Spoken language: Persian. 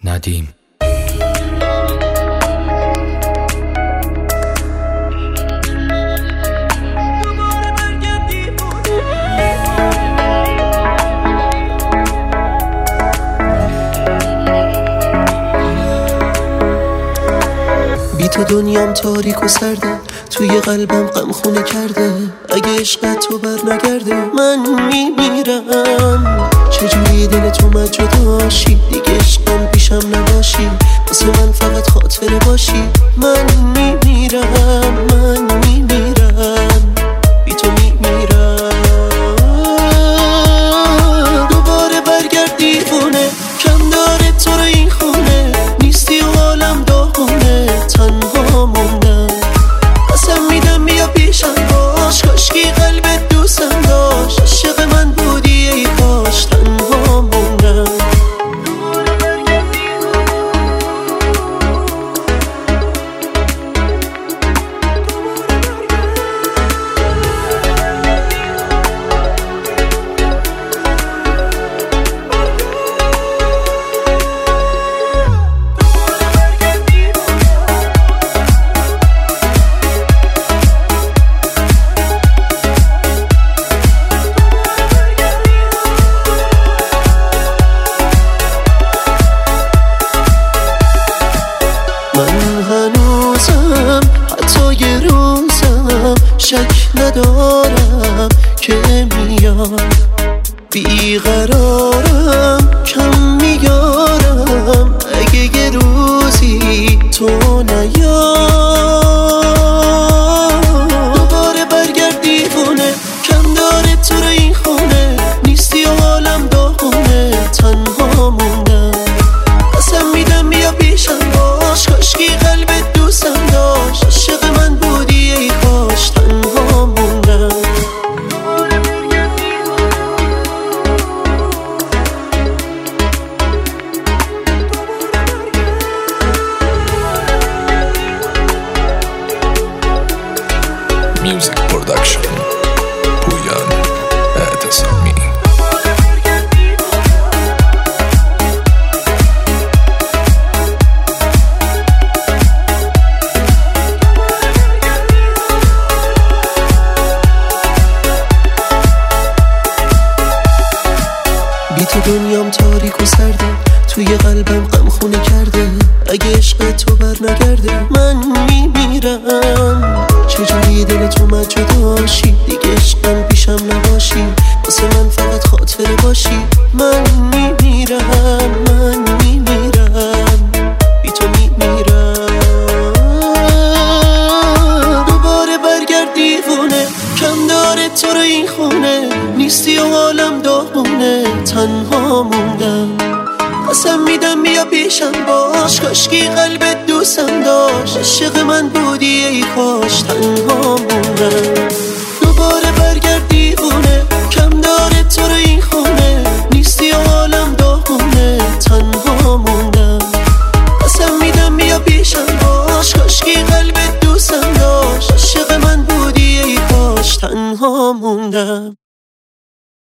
ندیم. بی تو دنیام تاریک و سرده، توی قلبم غم خونه کرده. اگه عشقت تو بر نگرده من میمیرم. چجوری دل تو من جداشی، دیگه عشقم پیشم نباشی، واسه من فقط خاطره باشی. من میمیرم، من میمیرم، بی تو میمیرم. دوباره برگرد دیوونه، کم داره تو رو این خونه، نیستی و حالم داغونه، تنها موندم. قسم میدم بیا پیشم باش، کاشکی قلبت دوستم داشت، عاشق من بودی ای کاش، تنها موندم. من هنوزم حتی یه روزم شک ندارم که میاد، بیقرارم کم میارم اگه یه روزی تو نیاد. دوباره برگرد دیوونه، کم داره تو رو این خونه، نیستی و حالم داغونه، تنها موندم. قسم میدم بیا پیشم باش، کاشکی قلبت دوستم داشت، عاشق من بودی ای کاش، تنها موندم. Music Production پویان اعتصامی. بی تو دنیام تاریک و سرده، توی قلبم غم خونه کرده. اگه عشق تو بر نگرده من میمیرم. چجوری دل تو من جداشی، دیگه عشقم پیشم نباشی، واسه من فقط خاطره باشی. من میمیرم، من میمیرم، بی تو میمیرم. دوباره برگرد دیوونه، کم داره تو رو این خونه، نیستی و حالم داغونه، تنها موندم. قسم میدم بیا پیشم باش، کاشکی قلبت دوستم داشت، عاشق من بودی ای کاش، تنها موندم.